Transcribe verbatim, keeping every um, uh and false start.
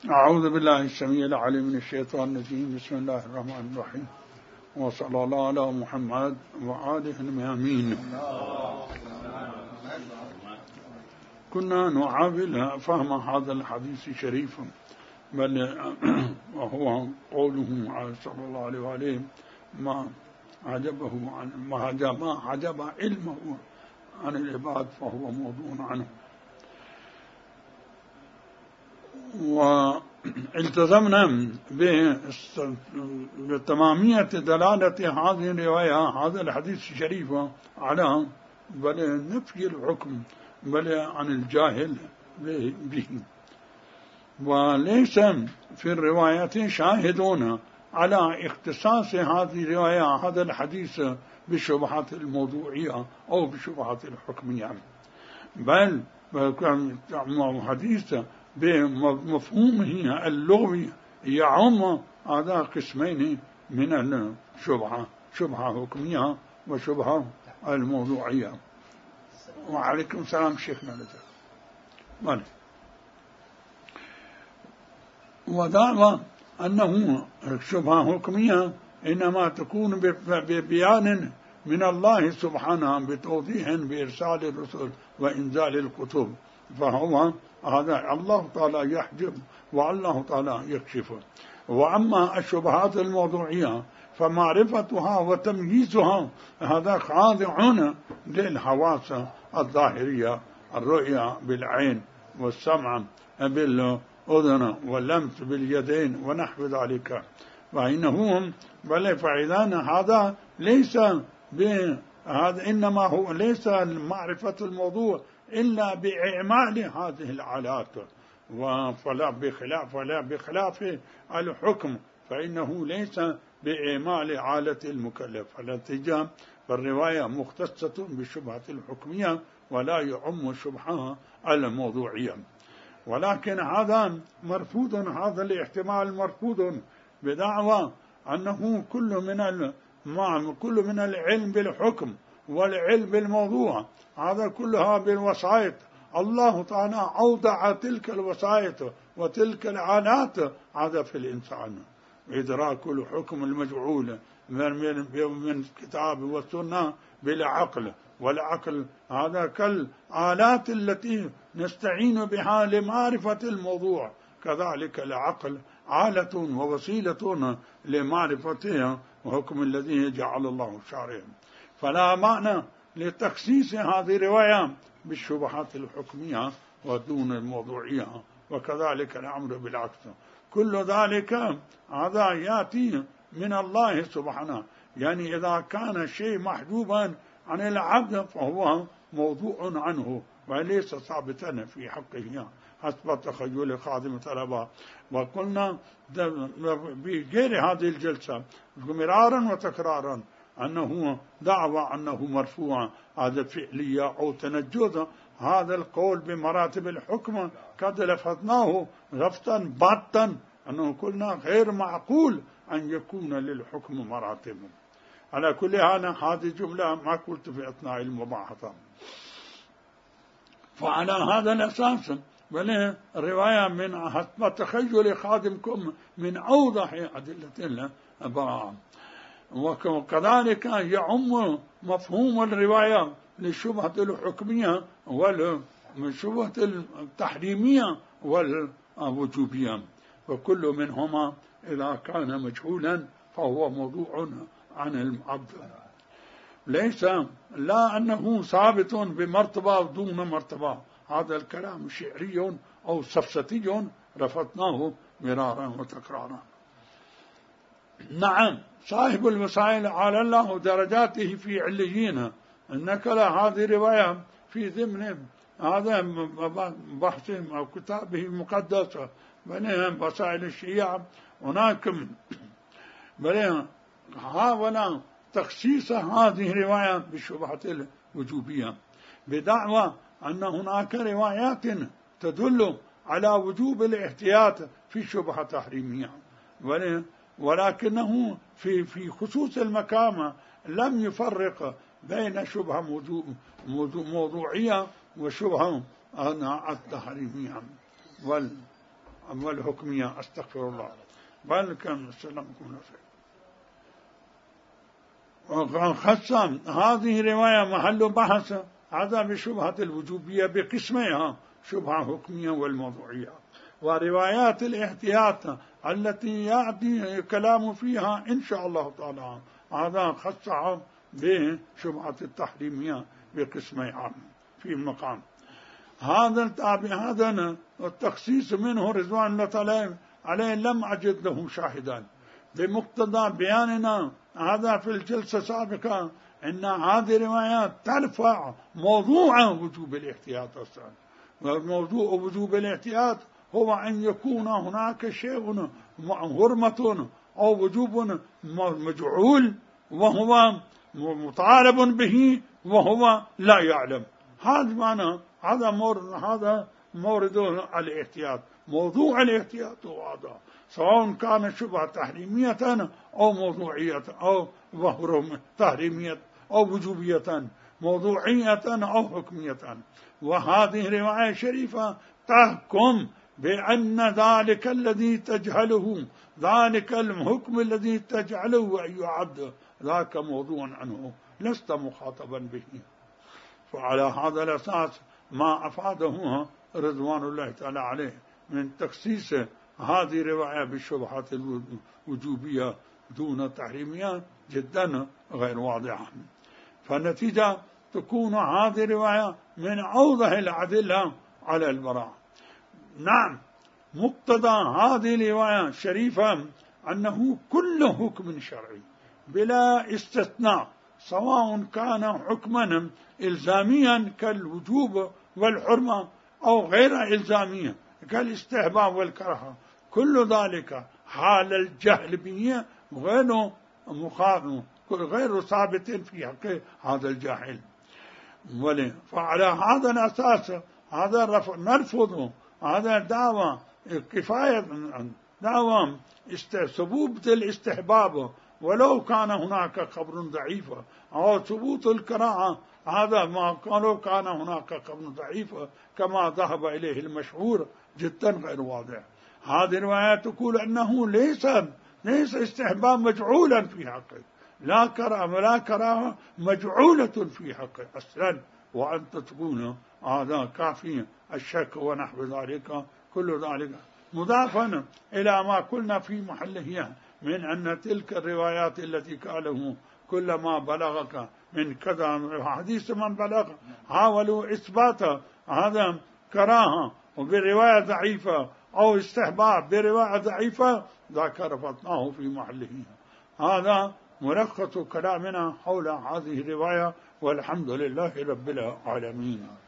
أعوذ بالله السميع العليم من الشيطان الرجيم. بسم الله الرحمن الرحيم، وصلى الله على محمد وآله الميامين. كنا نعاول فهم هذا الحديث الشريف، بل وهو قوله صلى الله عليه وآله ما عجبه عن ما عجب ما عجب علمه عن العباد فهو موضوع عنه. والتزمنا بتمامية دلالة هذه الرواية هذا الحديث الشريف على بل نفي الحكم بل عن الجاهل به، وليس في الروايات شاهدون على اختصاص هذه الرواية هذا الحديث بالشبهات الموضوعية أو بالشبهات الحكمية، بل حديث بمفهومه اللغوي يعم هذا قسمين من الشبهة، شبهة حكمية وشبهة الموضوعية. وعليكم السلام شيخنا لك. ودعوى أنه شبهة حكمية إنما تكون ببيان من الله سبحانه بتوضيح بإرسال الرسل وإنزال الكتب، فهو هذا الله تعالى يحجب والله تعالى يكشف. وأما الشبهات الموضوعية فمعرفتها وتمييزها هذا خاضع للحواس الظاهرية، الرؤية بالعين والسمع بالأذن واللمس باليدين ونحو ذلك، فإنهم بل فإذا هذا ليس هذا إنما هو ليس معرفة الموضوع إلا بإعمال هذه الآلات، وفلا بخلاف ولا بخلاف الحكم فإنه ليس بإعمال آلة المكلف. فالنتيجة فالرواية مختصة بالشبهة الحكمية ولا يعم الشبهة الموضوعية، ولكن هذا مرفوض، هذا الاحتمال مرفوض بدعوى أنه كل من كل من العلم بالحكم والعلم بالموضوع هذا كلها بالوسائط. الله تعالى أوضع تلك الوسائط وتلك الآلات هذا في الإنسان، إدراك الحكم المجعول من من الكتاب والسنة بالعقل، والعقل هذا كالآلات التي نستعين بها لمعرفة الموضوع، كذلك العقل آلة ووسيلة لمعرفتها وحكم الذي جعل الله شارعا. فلا معنى لتخصيص هذه الرواية بالشبهات الحكمية ودون الموضوعية، وكذلك الأمر بالعكس. كل ذلك هذا يأتي من الله سبحانه، يعني إذا كان الشيء محجوبا عن العبد فهو موضوع عنه وليس ثابتا في حقه حسب تخيل خادم طلبة. وقلنا بغير هذه الجلسة مرارا وتكرارا أنه دعوى أنه مرفوع هذا فعلية أو تنجز، هذا القول بمراتب الحكم قد لفتناه لفتا باتا أنه قلنا غير معقول أن يكون للحكم مراتب. على كل حال هذه جملة ما قلت في أثناء المباحثة. فعلى هذا الأساس بل رواية من حسب تخيل خادمكم من أوضح أدلة البراءة، وكذلك يعم مفهوم الرواية للشبهة الحكمية والشبهة التحريمية والوجوبية، وكل منهما إذا كان مجهولا فهو موضوع عن العبد، ليس لا أنه ثابت بمرتبة دون مرتبة. هذا الكلام شعري أو سفسطي رفضناه مرارا وتكرارا. نعم صاحب المسائل على الله درجاته في عليين نقل هذه الرواية في ضمن هذا بحث أو كتابه المقدس بين مسائل الشيعة. هناك بل حاول تخصيص هذه الرواية بالشبهة الوجوبية بدعوى أن هناك روايات تدل على وجوب الاحتياط في شبهة تحريمية، ولكنه في في خصوص المكامة لم يفرق بين شبهة موضوعية وشبهة التحريمية. والحكمية، أستغفر الله، بل كان السلام يكون خص هذه رواية محل بحث هذا بشبهة الوجوبية بقسمها، شبهة حكمية والموضوعية، وروايات الاحتياط التي يأتي كلام فيها إن شاء الله تعالى هذا خصها بشبهة التحريمية بقسمها في المقام. هذا التابع هذا التخصيص منه رضوان الله تعالى عليه لم أجد له شاهدا، بمقتضى بياننا هذا في الجلسة السابقة أن هذه الروايات ترفع موضوع وجوب الاحتياط أصلا. وموضوع وجوب الاحتياط هو أن يكون هناك شيء حرمة أو وجوب مجعول وهو مطالب به وهو لا يعلم. هذا معنى هذا مورد هذا مورد الاحتياط، موضوع الاحتياط هذا سواء كان شبهة تحريمية أو موضوعية أو وهرم تحريمية أو وجوبية، موضوعية أو حكمية. وهذه رواية شريفة تحكم بأن ذلك الذي تجهله، ذلك الحكم الذي تجعله أن يعد ذاك موضوع عنه لست مخاطبا به. فعلى هذا الأساس ما أفاده رضوان الله تعالى عليه من تخصيص هذه الرواية بالشبهات الوجوبية دون التحريمية جدا غير واضحة. فالنتيجة تكون هذه الرواية من أوضح الأدلة على البراءة. نعم، مقتضى هذه الرواية الشريفة أنه كل حكم شرعي بلا استثناء، سواء كان حكما إلزاميا كالوجوب والحرمة أو غير إلزاميا كالاستحباب والكراهة، كل ذلك حال الجهل به غير مخاطب غير ثابت في حق هذا الجاهل. فعلى هذا الأساس هذا نرفض هذا دعوة كفاية دعوة ثبوت الاستحباب ولو كان هناك خبر ضعيف، أو ثبوت الكراهة هذا ما قالوا كان هناك خبر ضعيف كما ذهب إليه المشهور جدا غير واضح. هذه الرواية تقول أنه ليس ليس استحباب مجعولا في حقه، لا كراهة ولا كراهة مجعولة في حقه أصلا، وأنت تكون هذا كافي الشك ونحو ذلك، كل ذلك مضافا إلى ما قلنا في محله من أن تلك الروايات التي قاله كل ما بلغك من كذا حديث من بلغ حاولوا إثبات هذا كراهة وبرواية ضعيفة أو استحباب برواية ضعيفة ذاك رفضناه في محله. هذا ملخص كلامنا حول هذه الرواية، والحمد لله رب العالمين.